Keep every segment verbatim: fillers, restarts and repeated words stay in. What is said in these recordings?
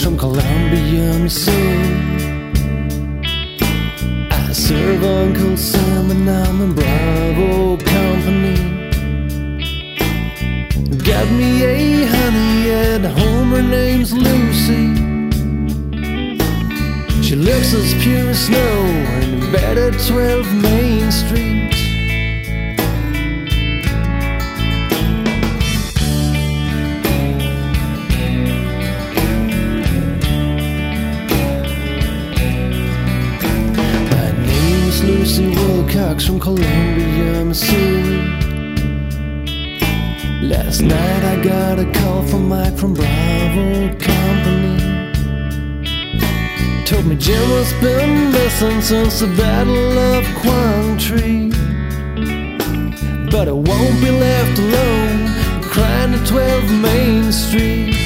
from Columbia, Missouri. I serve Uncle Sam and I'm in Bravo company. Got me a honey at home, her name's Lucy. She looks as pure as snow in bed at twelve Main Street. My name's Lucy Wilcox from Columbia, Missouri. Last night I got a call from Mike from Bravo company. Told me Jim has been missing since the Battle of Quang Tri. But I won't be left alone, crying at twelve Main Street.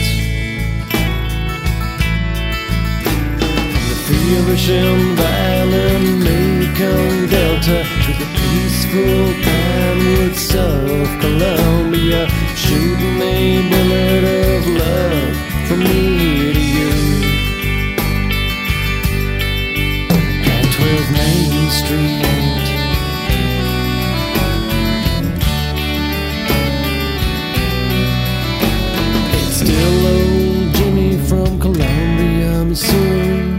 From the feverish and violent Mekong Delta to the peaceful pine woods of Columbia, shooting a bullet of love from me to you. twelve Main Street. It's still old Jimmy from Columbia, Missouri.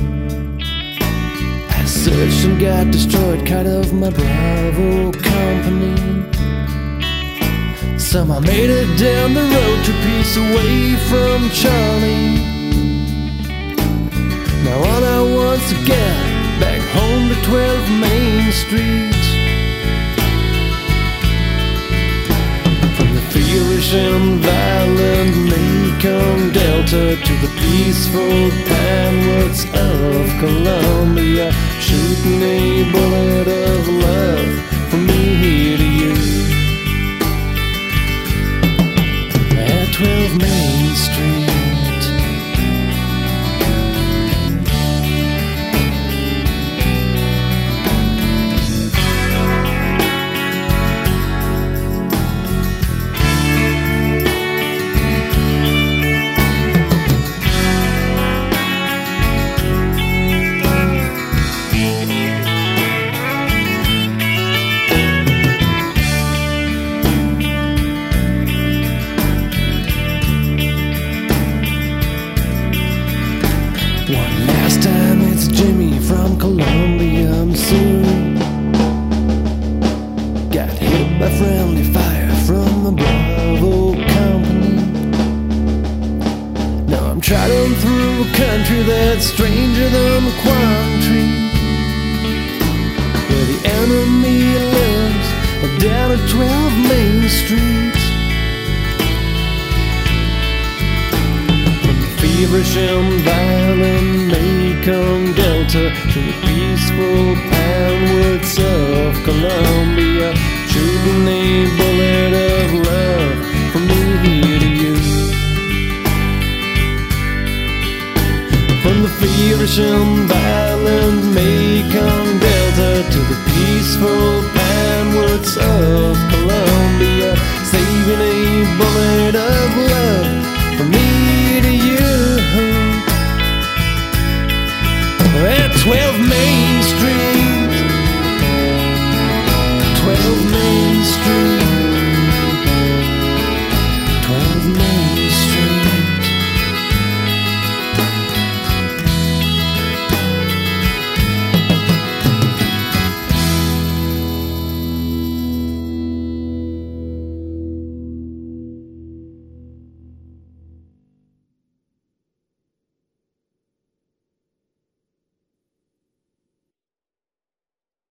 I searched and got destroyed, cut off my Bravo company. Somehow made it down the road, two piece away from Charlie. Now all I want's to get back home to twelve Main Street. From the feverish and violent Mekong Delta to the peaceful pine woods of Columbia, shooting a bullet of love from me to you. At twelve Main Street. One last time, it's Jimmy from Columbia, Missouri. Got hit by friendly fire from the Bravo company. Now I'm trotting through a country that's stranger than the Quang Tri, where the enemy lives down at twelve Main Street. Feverish and violent Mekong Delta to the peaceful pine woods of Columbia, shooting a bullet of love from me to you. From the feverish and violent Mekong Delta to the peaceful pine woods of Columbia, saving a bullet of love